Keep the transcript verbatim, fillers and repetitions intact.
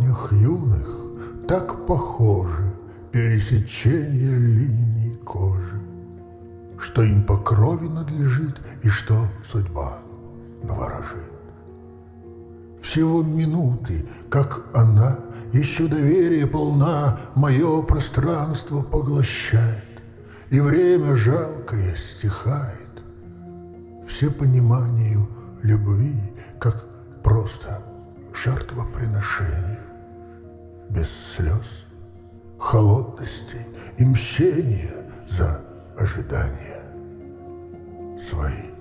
ладонях юных так похожи пересечения линий кожи, что им по крови надлежит и что судьба наворожит. Всего минуты, как она, еще доверие полна, мое пространство поглощает, и время жалкое стихает, все пониманию любви, как просто жертвоприношение, без слез, холодности и мщения за ожидания свои.